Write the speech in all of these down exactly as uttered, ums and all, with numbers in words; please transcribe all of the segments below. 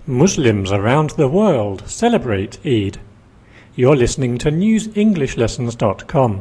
Muslims around the world celebrate Eid. You're listening to news english lessons dot com.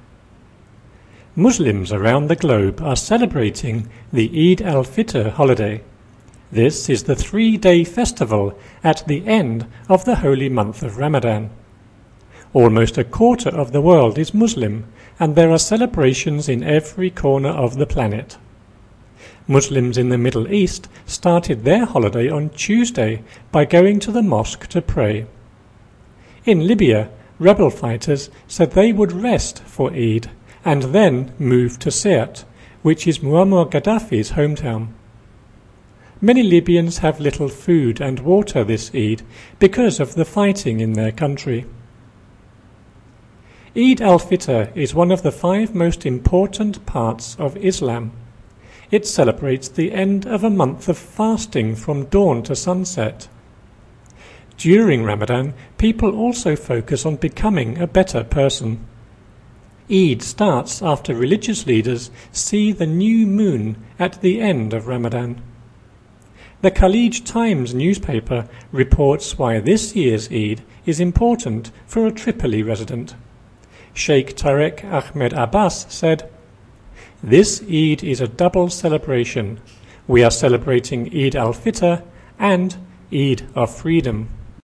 Muslims around the globe are celebrating the Eid al-Fitr holiday. This is the three-day festival at the end of the holy month of Ramadan. Almost a quarter of the world is Muslim, and there are celebrations in every corner of the planet. Muslims in the Middle East started their holiday on Tuesday by going to the mosque to pray. In Libya, rebel fighters said they would rest for Eid and then move to Sirte, which is Muammar Gaddafi's hometown. Many Libyans have little food and water this Eid because of the fighting in their country. Eid al-Fitr is one of the five most important parts of Islam. It celebrates the end of a month of fasting from dawn to sunset. During Ramadan, people also focus on becoming a better person. Eid starts after religious leaders see the new moon at the end of Ramadan. The Khalij Times newspaper reports why this year's Eid is important for a Tripoli resident. Sheikh Tarek Ahmed Abbas said, "This Eid is a double celebration. We are celebrating Eid al-Fitr and Eid of freedom."